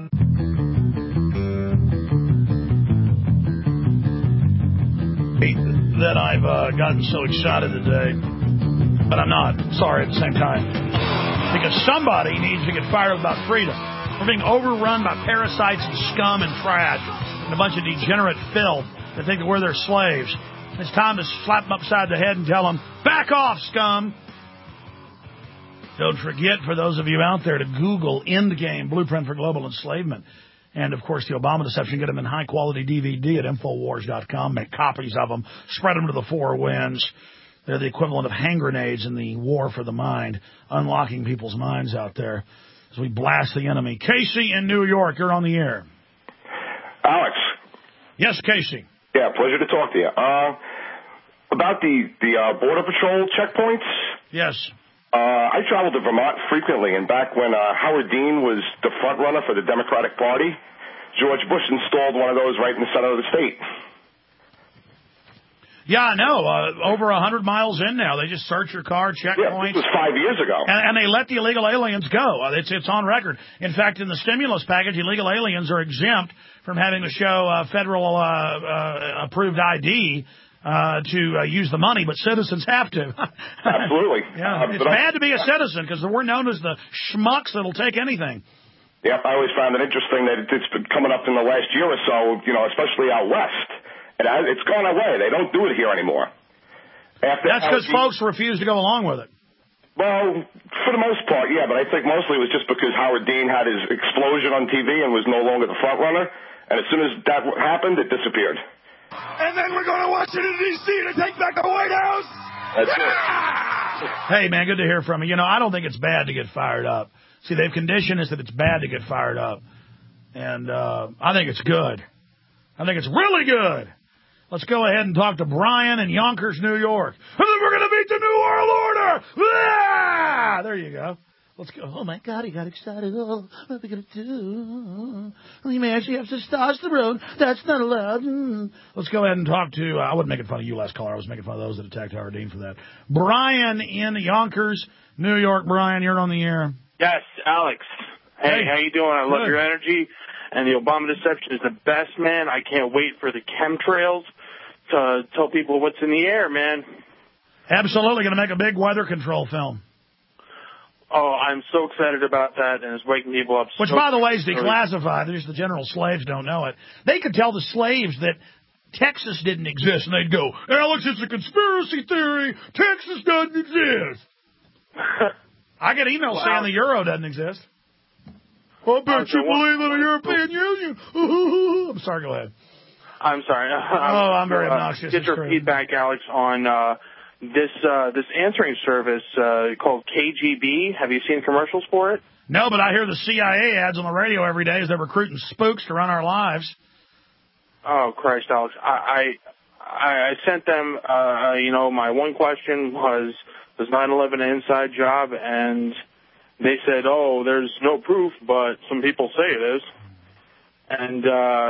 That I've gotten so excited today, but I'm not. Sorry at the same time. Because somebody needs to get fired up about freedom. We're being overrun by parasites and scum and trash and a bunch of degenerate filth that think that we're their slaves. It's time to slap them upside the head and tell them, back off, scum. Don't forget, for those of you out there, to Google Endgame, Blueprint for Global Enslavement. And, of course, the Obama Deception. Get them in high-quality DVD at Infowars.com. Make copies of them. Spread them to the four winds. They're the equivalent of hand grenades in the war for the mind, unlocking people's minds out there as we blast the enemy. Casey in New York, you're on the air. Alex. Yes, Casey. Yeah, pleasure to talk to you. About the Border Patrol checkpoints. Yes. I traveled to Vermont frequently, and back when Howard Dean was the front runner for the Democratic Party, George Bush installed one of those right in the center of the state. Yeah, I know. Over 100 miles in now, they just search your car, checkpoints. Yeah, this was 5 years ago. And they let the illegal aliens go. It's on record. In fact, in the stimulus package, illegal aliens are exempt from having to show federal approved ID to use the money, but citizens have to. Absolutely. Yeah, it's bad to be a citizen because we're known as the schmucks that'll take anything. Yep, I always found it interesting that it's been coming up in the last year or so, especially out west. And it's gone away. They don't do it here anymore. That's because folks refuse to go along with it. Well, for the most part, yeah, but I think mostly it was just because Howard Dean had his explosion on TV and was no longer the front runner. And as soon as that happened, it disappeared. And then we're going to Washington, D.C. to take back the White House. That's it. Hey, man, good to hear from you. I don't think it's bad to get fired up. See, they've conditioned us that it's bad to get fired up. And I think it's good. I think it's really good. Let's go ahead and talk to Brian in Yonkers, New York. And then we're going to beat the New World Order. Ah! There you go. Let's go. Oh, my God, he got excited. Oh, what are we going to do? You may actually have testosterone. That's not allowed. Let's go ahead and talk to, I wasn't making fun of you last caller. I was making fun of those that attacked Howard Dean for that. Brian in Yonkers, New York. Brian, you're on the air. Yes, Alex. Hey, how you doing? I love your energy. And the Obama Deception is the best, man. I can't wait for the chemtrails to tell people what's in the air, man. Absolutely. Going to make a big weather control film. Oh, I'm so excited about that, and it's waking people up. Which, by the way, is declassified. Just the general slaves don't know it. They could tell the slaves that Texas didn't exist, and they'd go, Alex, it's a conspiracy theory. Texas doesn't exist. I get emails saying the euro doesn't exist. I bet you believe in the European Union. I'm sorry, go ahead. I'm sorry. I'm very obnoxious. Get your feedback, Alex, on this answering service called KGB. Have you seen commercials for it? No, but I hear the CIA ads on the radio every day as they're recruiting spooks to run our lives. Oh, Christ, Alex. I sent them, my one question was 9/11 an inside job? And they said, oh, there's no proof, but some people say it is. And,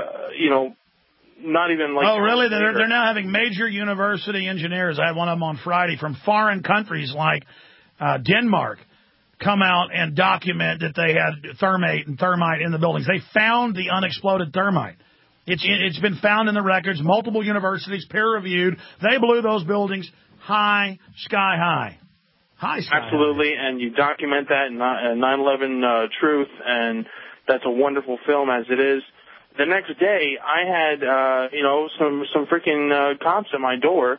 not even like... Oh, really? They're now having major university engineers. I had one of them on Friday from foreign countries like Denmark come out and document that they had thermite in the buildings. They found the unexploded thermite. It's been found in the records, multiple universities, peer-reviewed. They blew those buildings sky high. Absolutely, and you document that in 9/11 Truth, and that's a wonderful film as it is. The next day, I had, some freaking cops at my door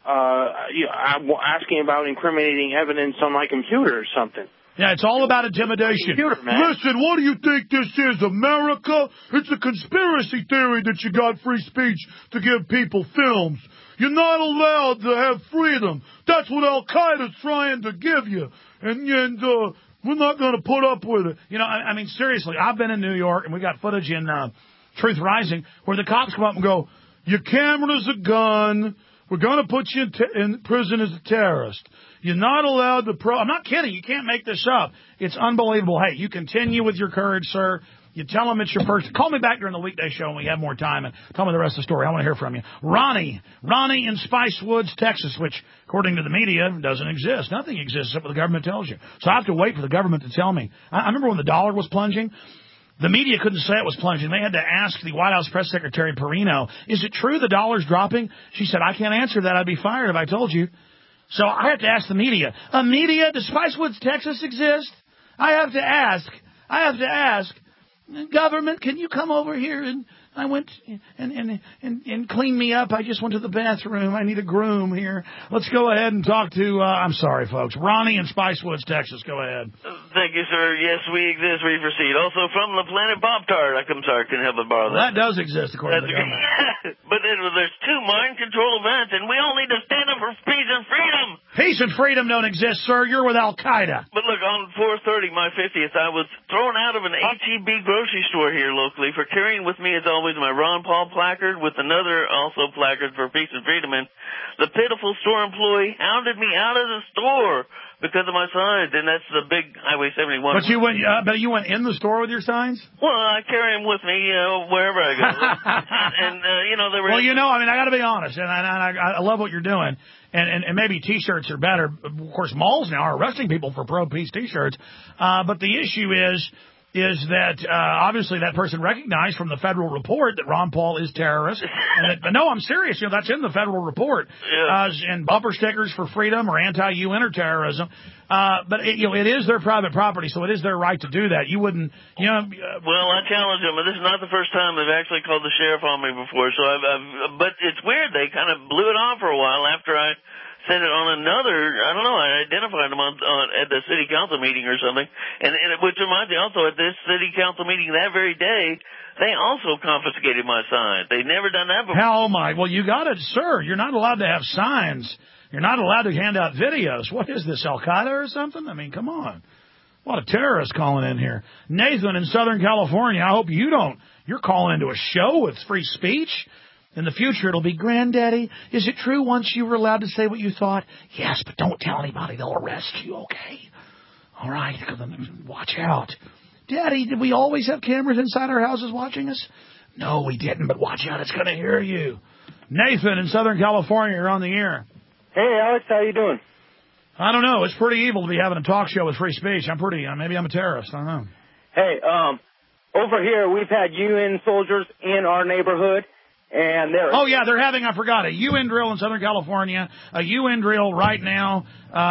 asking about incriminating evidence on my computer or something. Yeah, it's all about intimidation. Listen, what do you think this is, America? It's a conspiracy theory that you got free speech to give people films. You're not allowed to have freedom. That's what Al-Qaeda's trying to give you. And we're not going to put up with it. I mean, seriously, I've been in New York, and we got footage in Truth Rising where the cops come up and go, your camera's a gun. We're going to put you in prison as a terrorist. You're not allowed to I'm not kidding. You can't make this up. It's unbelievable. Hey, you continue with your courage, sir. You tell them it's your first. Call me back during the weekday show when we have more time and tell me the rest of the story. I want to hear from you. Ronnie in Spice Woods, Texas, which, according to the media, doesn't exist. Nothing exists except what the government tells you. So I have to wait for the government to tell me. I remember when the dollar was plunging. The media couldn't say it was plunging. They had to ask the White House press secretary, Perino, is it true the dollar's dropping? She said, I can't answer that. I'd be fired if I told you. So I have to ask the media. Media, does Spice Woods, Texas exist? I have to ask. Government, can you come over here? And I went and clean me up. I just went to the bathroom. I need a groom here. Let's go ahead and talk to, I'm sorry, folks, Ronnie in Spice Woods, Texas. Go ahead. Thank you, sir. Yes, we exist. We proceed. Also from the planet Pop-Tart. I'm sorry, couldn't help but borrow that. That does exist, according to the government. But there's two mind control events, and we all need to stand up for peace and freedom. Peace and freedom don't exist, sir. You're with Al-Qaeda. But look, on 4/30, my 50th, I was thrown out of an H-E-B grocery store here locally for carrying with me, as always, my Ron Paul placard with another also placard for peace and freedom. And the pitiful store employee hounded me out of the store because of my signs, and that's the big Highway 71. But you went in the store with your signs? Well, I carry them with me wherever I go. and they were... Well, I mean, I got to be honest, and I love what you're doing. And maybe T-shirts are better. Of course, malls now are arresting people for pro-peace T-shirts. But the issue is that obviously that person recognized from the federal report that Ron Paul is terrorist. But no, I'm serious. That's in the federal report. Yeah. And bumper stickers for freedom or anti-UN or terrorism. But it is their private property, so it is their right to do that. You wouldn't, Well, I challenge them, but this is not the first time they've actually called the sheriff on me before. So but it's weird. They kind of blew it off for a while after I said it on another, I don't know, I identified them at the city council meeting or something. And which reminds me also, at this city council meeting that very day, they also confiscated my signs. They'd never done that before. Hell, Mike. Well, you got it, sir. You're not allowed to have signs. You're not allowed to hand out videos. What is this, Al-Qaeda or something? I mean, come on. A lot of terrorists calling in here. Nathan in Southern California, I hope you're calling into a show with free speech. In the future, it'll be, Granddaddy, is it true once you were allowed to say what you thought? Yes, but don't tell anybody. They'll arrest you, okay? All right, watch out. Daddy, did we always have cameras inside our houses watching us? No, we didn't, but watch out. It's going to hear you. Nathan in Southern California, you're on the air. Hey, Alex, how you doing? I don't know. It's pretty evil to be having a talk show with free speech. Maybe I'm a terrorist. I don't know. Hey, over here, we've had UN soldiers in our neighborhood. And they're having, I forgot, a UN drill in Southern California, a UN drill right now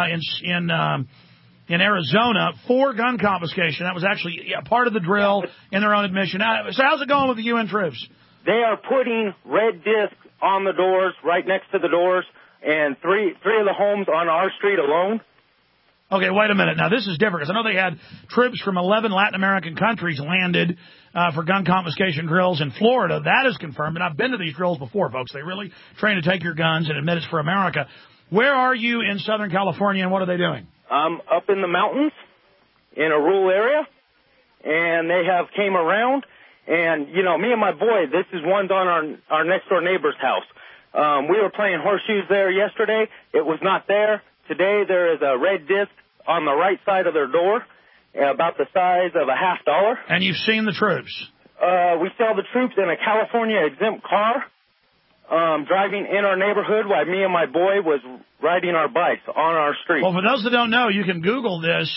in Arizona for gun confiscation. That was actually part of the drill in their own admission. So how's it going with the UN troops? They are putting red discs on the doors, right next to the doors, and three of the homes on our street alone. Okay, wait a minute. Now, this is different, because I know they had troops from 11 Latin American countries landed for gun confiscation drills in Florida. That is confirmed, and I've been to these drills before, folks. They really train to take your guns and admit it's for America. Where are you in Southern California, and what are they doing? Up in the mountains in a rural area, and they have came around. And, you know, me and my boy, this is one's on our next-door neighbor's house. We were playing horseshoes there yesterday. It was not there. Today there is a red disc on the right side of their door, about the size of a $50. And you've seen the troops? We saw the troops in a California exempt car driving in our neighborhood while me and my boy was riding our bikes on our street. Well, for those that don't know, you can Google this.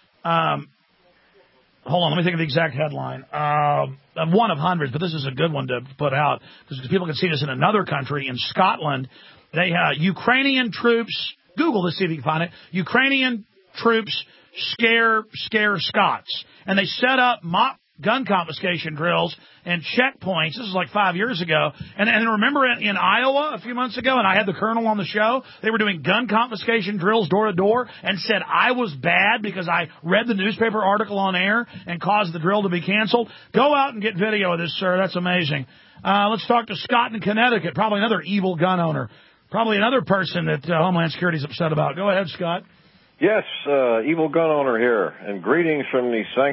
Hold on, let me think of the exact headline. One of hundreds, but this is a good one to put out because people can see this in another country, in Scotland. They Ukrainian troops, Google this, see if you can find it. Ukrainian troops scare Scots. And they set up mock gun confiscation drills and checkpoints. This is like 5 years ago. And remember in Iowa a few months ago, and I had the colonel on the show, they were doing gun confiscation drills door to door and said I was bad because I read the newspaper article on air and caused the drill to be canceled. Go out and get video of this, sir. That's amazing. Let's talk to Scott in Connecticut, probably another evil gun owner. Probably another person that Homeland Security is upset about. Go ahead, Scott. Yes, evil gun owner here, and greetings from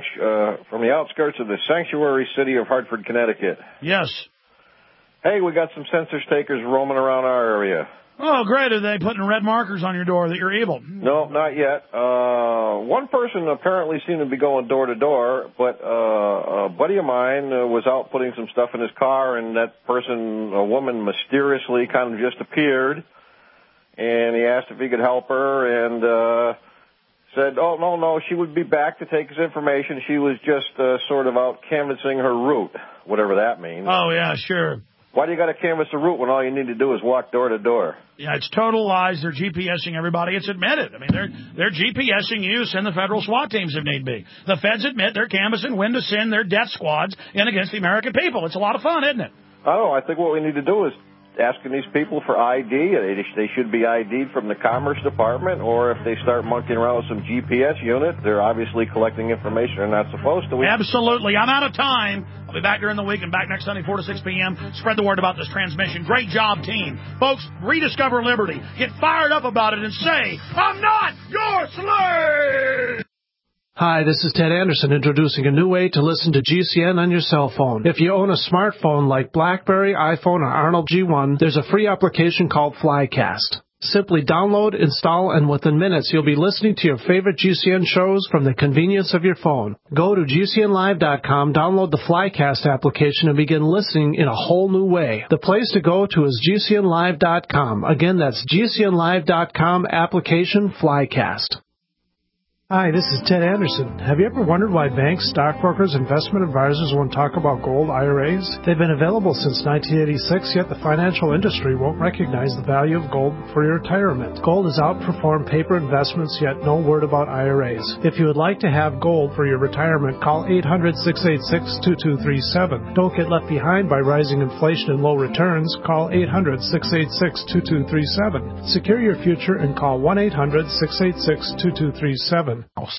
the outskirts of the sanctuary city of Hartford, Connecticut. Yes. Hey, we got some census takers roaming around our area. Oh, great. Are they putting red markers on your door that you're evil? No, not yet. One person apparently seemed to be going door to door, but a buddy of mine was out putting some stuff in his car, and that person, a woman, mysteriously kind of just appeared. And he asked if he could help her and said, oh, no, she would be back to take his information. She was just sort of out canvassing her route, whatever that means. Oh, yeah, sure. Why do you got to canvass the route when all you need to do is walk door to door? Yeah, it's total lies. They're GPSing everybody. It's admitted. I mean, they're GPSing you. Send the federal SWAT teams if need be. The feds admit they're canvassing when to send their death squads in against the American people. It's a lot of fun, isn't it? I don't know. I think what we need to do is asking these people for ID. They should be ID'd from the Commerce Department, or if they start monkeying around with some GPS unit, they're obviously collecting information they're not supposed to. Absolutely. I'm out of time. I'll be back during the week and back next Sunday, 4 to 6 p.m. Spread the word about this transmission. Great job, team. Folks, rediscover liberty. Get fired up about it and say, I'm not your slave! Hi, this is Ted Anderson introducing a new way to listen to GCN on your cell phone. If you own a smartphone like BlackBerry, iPhone, or Arnold G1, there's a free application called Flycast. Simply download, install, and within minutes you'll be listening to your favorite GCN shows from the convenience of your phone. Go to GCNlive.com, download the Flycast application, and begin listening in a whole new way. The place to go to is GCNlive.com. Again, that's GCNlive.com, application Flycast. Hi, this is Ted Anderson. Have you ever wondered why banks, stockbrokers, investment advisors won't talk about gold IRAs? They've been available since 1986, yet the financial industry won't recognize the value of gold for your retirement. Gold has outperformed paper investments, yet no word about IRAs. If you would like to have gold for your retirement, call 800-686-2237. Don't get left behind by rising inflation and low returns. Call 800-686-2237. Secure your future and call 1-800-686-2237.